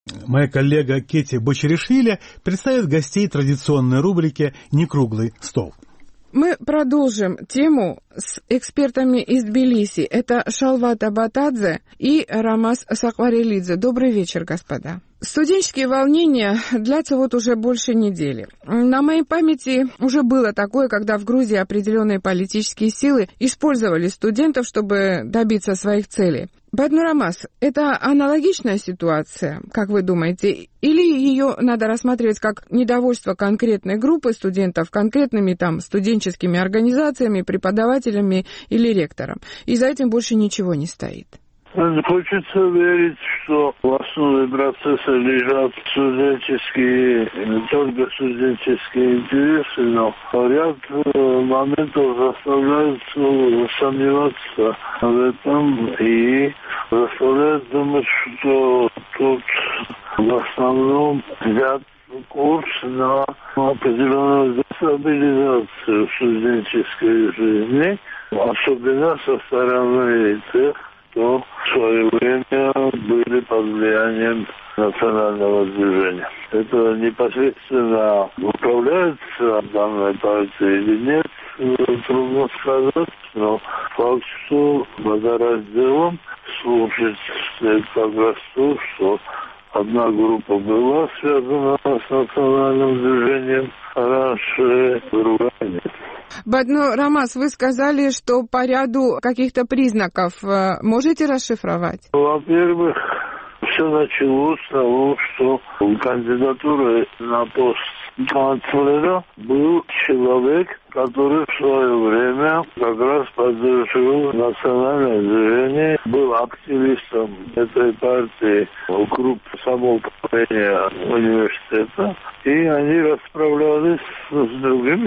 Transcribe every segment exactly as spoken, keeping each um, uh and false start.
Моя коллега Кети Бочеришвили представит гостей традиционной рубрики «Некруглый стол». Мы продолжим тему с экспертами из Тбилиси. Это Шалват Абатадзе и Рамаз Сакварелидзе. Добрый вечер, господа. Студенческие волнения длятся вот уже больше недели. На моей памяти уже было такое, когда в Грузии определенные политические силы использовали студентов, чтобы добиться своих целей. Баднур Рамаз, это аналогичная ситуация, как вы думаете, или ее надо рассматривать как недовольство конкретной группы студентов, конкретными там студенческими организациями, преподавателями или ректором, и за этим больше ничего не стоит? Хочется верить, что в основе процесса лежат студенческие, не только студенческие интересы, но ряд моментов заставляют сомневаться в этом и заставляют думать, что тут в основном взят курс на определенную дестабилизацию студенческой жизни, особенно со стороны тех, кто в свое время были под влиянием национального движения. Это непосредственно управляется данной партией или нет, трудно сказать, но факт, что водоразделом служит как раз то, что одна группа была связана с национальным движением, а раньше другая нет. Баднур Рамаз, вы сказали, что по ряду каких-то признаков можете расшифровать? Во-первых, все началось с того, что кандидатурой на пост канцлера был человек, который в свое время как раз поддерживал национальное движение, был активистом этой партии вокруг самоуправления университета, и они расправлялись с другими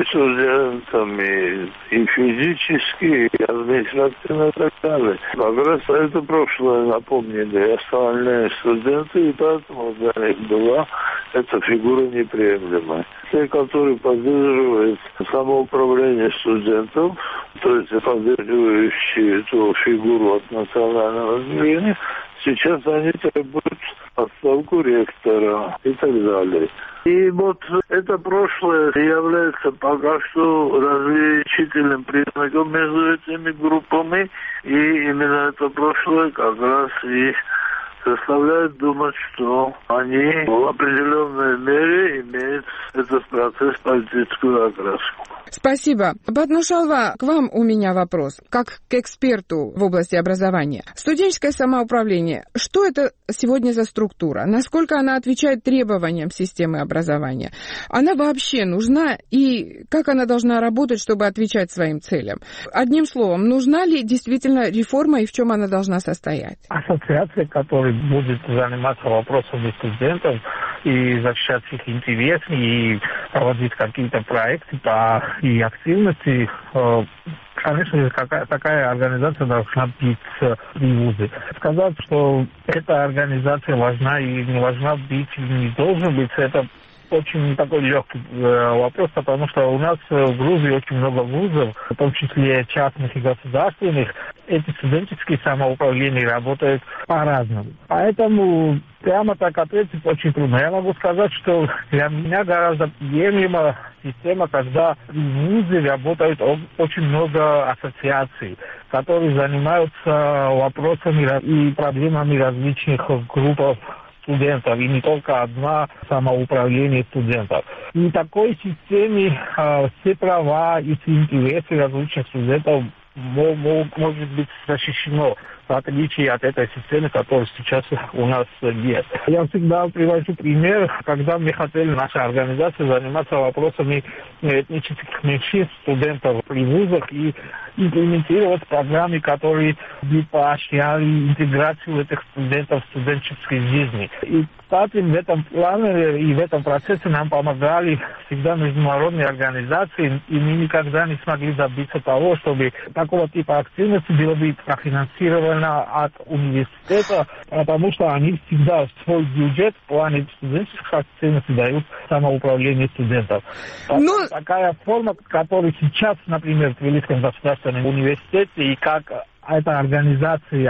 студентами и физически, и административно, и так далее. Как раз это прошлое напомнили остальные студенты, и поэтому для них была эта фигура неприемлемая. Те, которые поддерживают самоуправление студентов, то есть поддерживающие эту фигуру от национального движения, сейчас они требуют отставку ректора и так далее. И вот это прошлое является пока что различительным признаком между этими группами, и именно это прошлое как раз и заставляет думать, что они в определенной мере имеют этот процесс политическую окраску. Спасибо. Баднур Шалва, к вам у меня вопрос, как к эксперту в области образования. Студенческое самоуправление, что это сегодня за структура? Насколько она отвечает требованиям системы образования? Она вообще нужна, и как она должна работать, чтобы отвечать своим целям? Одним словом, нужна ли действительно реформа и в чем она должна состоять? Ассоциация, которая будет заниматься вопросами студентов и защищать их интересы, и проводить какие-то проекты по и активности, конечно, какая, такая организация должна быть при вузе. Сказать, что эта организация важна и не важна быть, и не должен быть, это очень такой легкий э, вопрос, потому что у нас в Грузии очень много вузов, в том числе частных и государственных. Эти студенческие самоуправления работают по-разному. Поэтому прямо так ответить очень трудно. Я могу сказать, что для меня гораздо приемлема система, когда в вузе работают очень много ассоциаций, которые занимаются вопросами и проблемами различных групп студентов, и не только одна самоуправление студентов. И в такой системе э, все права и все интересы различных студентов могут может быть защищено, в отличие от этой системы, которая сейчас у нас есть. Я всегда привожу пример, когда мы хотели, наша организация, заниматься вопросами этнических меньшинств, студентов при вузах и имплементировать программы, которые бы поощряли интеграцию этих студентов в студенческой жизни. И, кстати, в этом плане и в этом процессе нам помогали всегда международные организации, и мы никогда не смогли добиться того, чтобы такого типа активности было бы профинансировано от университета, потому что они всегда свой бюджет в плане студенческих активностей дают самоуправлению студентов. Но... Такая форма, которая сейчас, например, в Тбилисском государственном университете, и как эта организация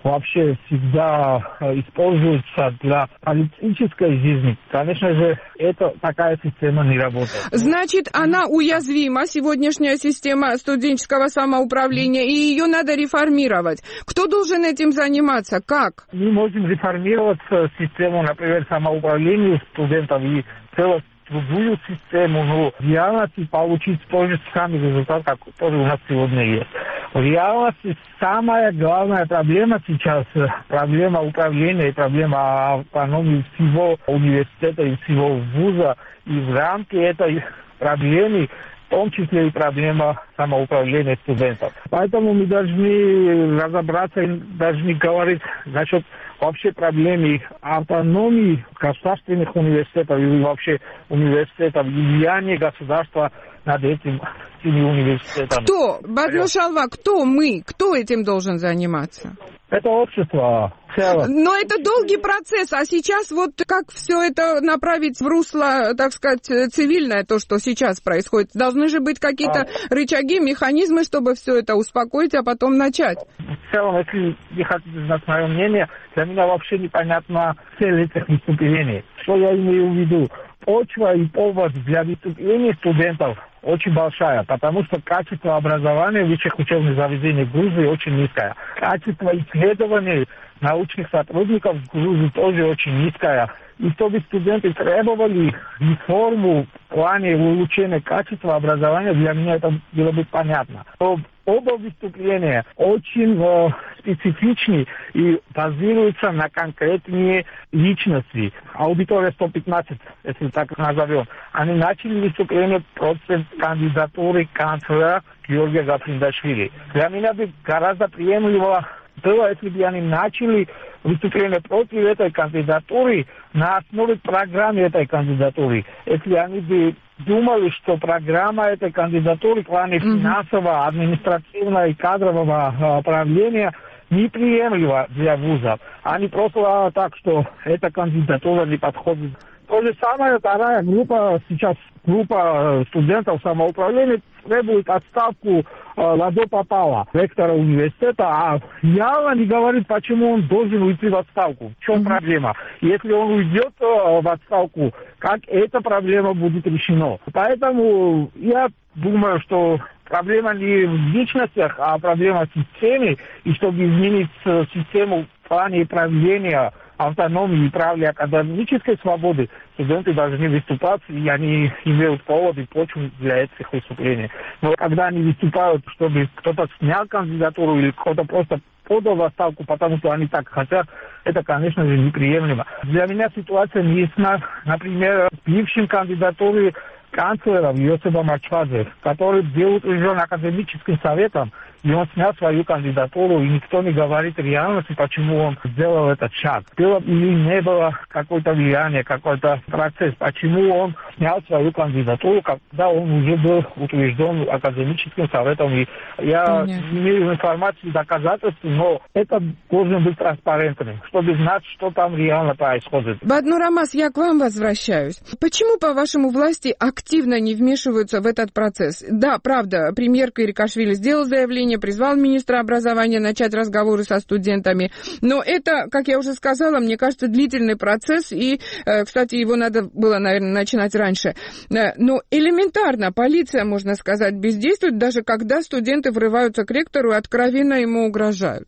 вообще всегда используется для политической жизни, конечно же, это такая система не работает. Значит, она уязвима, сегодняшняя система студенческого самоуправления, и ее надо реформировать. Кто должен этим заниматься? Как? Мы можем реформировать систему, например, самоуправления студентов и целых другую систему, но в реальности получить тот же самый результат, который у нас сегодня есть. В реальности самая главная проблема сейчас, проблема управления и проблема автономии всего университета и всего вуза, и в рамке этой проблемы в том числе и проблема самоуправления студентов. Поэтому мы должны разобраться и должны говорить насчет вообще проблемы автономии государственных университетов и вообще университетов, влияния государства над этим, этими университетами. Кто? Бадну Шалва, кто мы? Кто этим должен заниматься? Это общество. Но это долгий процесс, а сейчас вот как все это направить в русло, так сказать, цивильное, то, что сейчас происходит? Должны же быть какие-то а... рычаги, механизмы, чтобы все это успокоить, а потом начать. В целом, если вы хотите знать мое мнение, для меня вообще непонятна цель этих выступлений. Что я имею в виду? Почва и повод для выступлений студентов очень большая, потому что качество образования в высших учебных заведениях в Грузии очень низкое. Качество исследований научных сотрудников в Грузии тоже очень низкое. И чтобы студенты требовали реформу в плане улучшения качества образования, для меня это было бы понятно. Но оба выступления очень э, специфичны и базируются на конкретные личности. Аудитория сто пятнадцать, если так назовем. Они начали выступление против кандидатуры канцлера Георгия Гаприндашвили. Для меня бы гораздо приемлемо было, если бы они начали выступление против этой кандидатуры на основе программы этой кандидатуры. Если они бы думали, что программа этой кандидатуры в плане mm-hmm. финансового, административного и кадрового управления неприемлема для вузов. Они просто так, что эта кандидатура не подходит. То же самое, вторая группа, сейчас группа студентов самоуправления требует отставку э, Ладо Попова, ректора университета, а явно не говорит, почему он должен уйти в отставку. В чем mm-hmm. проблема? Если он уйдет э, в отставку, как эта проблема будет решена? Поэтому я думаю, что проблема не в личностях, а проблема в системе, и чтобы изменить систему в плане правления, автономии и правили академической свободы, студенты должны выступать, и они имеют повод и почву для этих выступлений. Но когда они выступают, чтобы кто-то снял кандидатуру или кто-то просто подал в отставку, потому что они так хотят, это, конечно же, неприемлемо. Для меня ситуация не ясна, например, с бывшим кандидатурой канцлера Йосипа Марчвадзе, который был утвержден академическим советом, и он снял свою кандидатуру, и никто не говорит реальности, почему он сделал этот шаг. Было или не было какое-то влияние, какой-то процесс, почему он снял свою кандидатуру, когда он уже был утвержден академическим советом. И я Понятно. не имею информации, доказательств, но это должен быть транспарентным, чтобы знать, что там реально происходит. Бадну Рамаз, я к вам возвращаюсь. Почему, по-вашему, власти активно не вмешиваются в этот процесс? Да, правда, премьер Квирикашвили сделал заявление, призвал министра образования начать разговоры со студентами. Но это, как я уже сказала, мне кажется, длительный процесс, и, кстати, его надо было, наверное, начинать раньше. Но элементарно полиция, можно сказать, бездействует, даже когда студенты врываются к ректору и откровенно ему угрожают.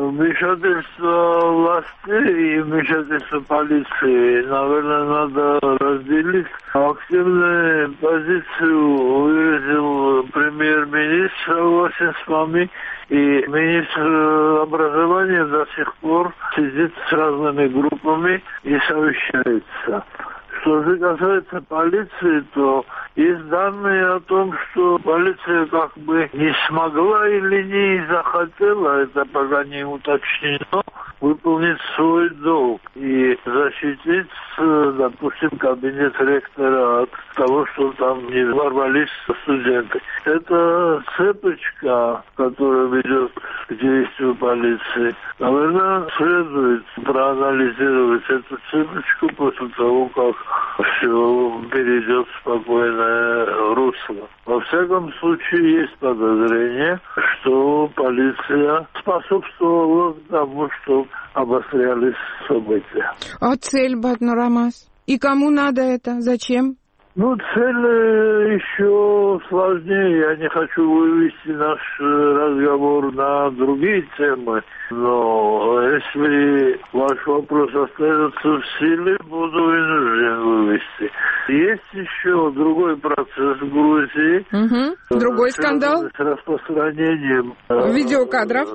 Вмешательство властей и вмешательство полиции, наверное, надо разделить. Активную позицию выразил премьер-министр, согласен с вами, и министр образования до сих пор сидит с разными группами и совещается. Что же касается полиции, то есть данные о том, что полиция как бы не смогла или не захотела, это пока не уточнено, выполнить свой долг и защитить, допустим, кабинет ректора от того, что там не ворвались студенты. Это цепочка, которая ведет к действию полиции. Наверное, следует проанализировать эту цепочку после того, как все перейдет в спокойное русло. Во всяком случае, есть подозрение, что полиция способствовала тому, что обострялись события. А цель, Батнурамас? И кому надо это? Зачем? Ну, цель еще сложнее. Я не хочу вывести наш разговор на другие темы. Но если ваш вопрос остается в силе, буду вынужден вывести. Есть еще другой процесс в Грузии. Угу. Другой скандал? С распространением видеокадров.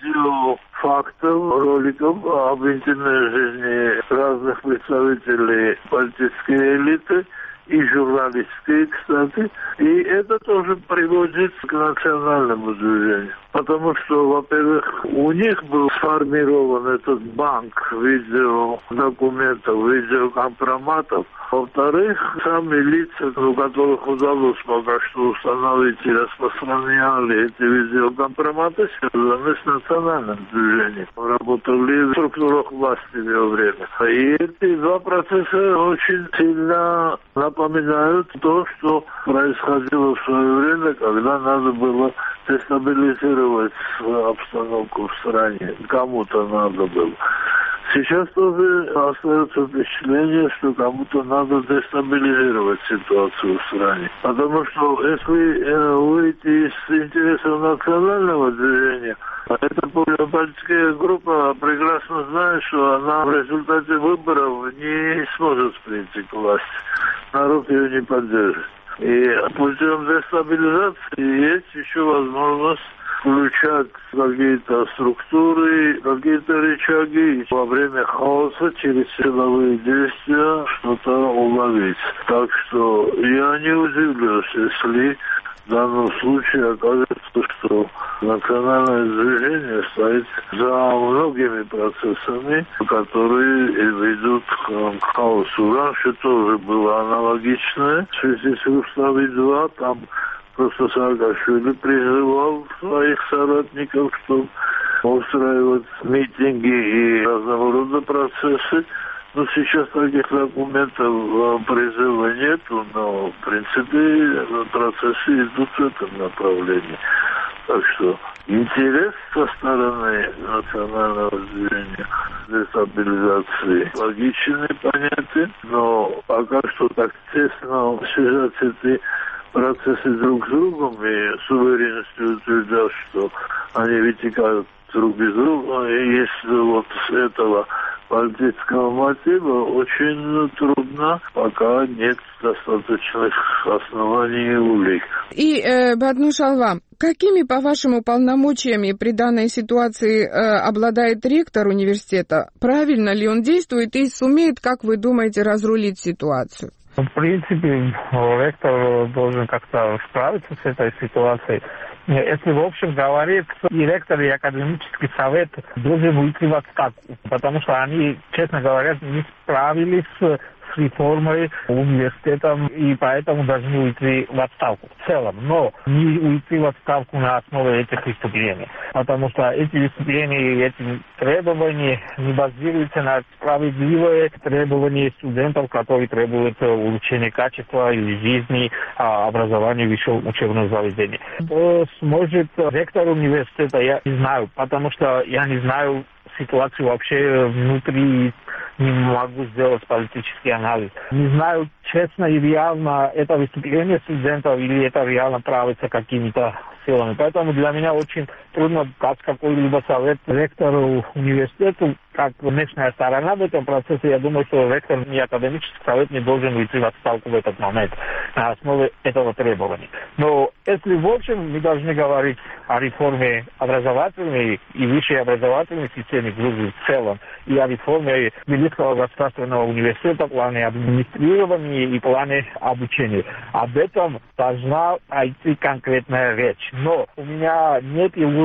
Видеофактов, роликов об интимной жизни разных представителей политической элиты. И журналистские, кстати. И это тоже приводит к национальному движению. Потому что, во-первых, у них был сформирован этот банк видеодокументов, видеокомпроматов. Во-вторых, сами лица, у которых удалось пока что установить и распространяли эти видеокомпроматы, связаны с национальным движением. Работали в структурах власти в его время. И эти два процесса очень сильно напоминают то, что происходило в свое время, когда надо было дестабилизировать обстановку в стране. Кому-то надо было. Сейчас тоже остается впечатление, что кому-то надо дестабилизировать ситуацию в стране. Потому что если э, выйти из интересов национального движения, эта политическая группа прекрасно знает, что она в результате выборов не сможет прийти к власти. Народ ее не поддержит. И путем дестабилизации есть еще возможность включать какие-то структуры, какие-то рычаги, и во время хаоса через силовые действия что-то уловить. Так что я не удивлюсь, если в данном случае окажется, что национальное движение стоит за многими процессами, которые ведут к хаосу. Раньше тоже было аналогичное. В связи с Рустави-два там просто Саакашвили призывал своих соратников, чтобы устраивать митинги и разного рода процессы. Но сейчас таких документов призыва нету, но в принципе процессы идут в этом направлении. Так что интерес со стороны национального движения дестабилизации логичен и понятен, но пока что так тесно связать эти процессы друг с другом и с уверенностью утверждать, что они вытекают друг из друга, и если вот с этого политического мотива очень трудно, пока нет достаточных оснований и улик. И, э, Батну Шалва, какими, по вашему, полномочиями при данной ситуации э, обладает ректор университета? Правильно ли он действует и сумеет, как вы думаете, разрулить ситуацию? В принципе, ректор должен как-то справиться с этой ситуацией. Если в общем говорить, и ректор, и академический совет должен уйти в отставку, потому что они, честно говоря, не справились с с реформой университета, и поэтому должны уйти в отставку в целом. Но не уйти в отставку на основе этих выступлений, потому что эти выступления и эти требования не базируются на справедливые требования студентов, которые требуют улучшения качества и жизни, образования в высшем учебном заведении. Что сможет ректор университета, я не знаю, потому что я не знаю ситуацию вообще внутри, не могу сделать политический анализ. Не знаю, честно и реально это выступление студентов или это реально правится какими-то силами. Поэтому для меня очень трудно дать какой-либо совет ректору университету, как внешняя сторона в этом процессе. Я думаю, что ректор и академический совет не должен уйти в отставку в этот момент на основе этого требования. Но если в общем мы должны говорить о реформе образовательной и высшей образовательной системы Грузии в целом, и о реформе Великого государственного университета в плане администрирования и в плане обучения. Об этом должна идти конкретная речь. Но у меня нет иллюзий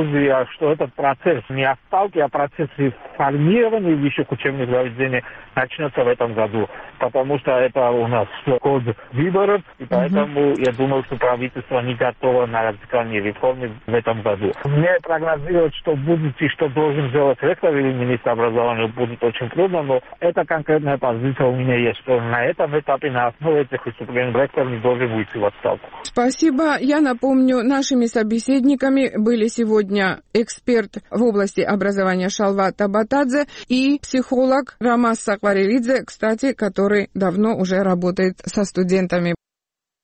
Грузии, что этот процесс не отставки, а процесс реформирования высших учебных заведений начнется в этом году. Потому что это у нас год выборов, и поэтому mm-hmm. я думаю, что правительство не готово на радикальные реформы в этом году. Мне прогнозировать, что будет и что должен сделать ректор или министр образования, будет очень трудно, но эта конкретная позиция у меня есть, что на этом этапе, на основе этих выступлений, ректор не должен уйти в отставку. Спасибо. Я напомню, нашими собеседниками были сегодня эксперт в области образования Шалват Табатадзе и психолог Рамаз Сакварелидзе, кстати, который давно уже работает со студентами.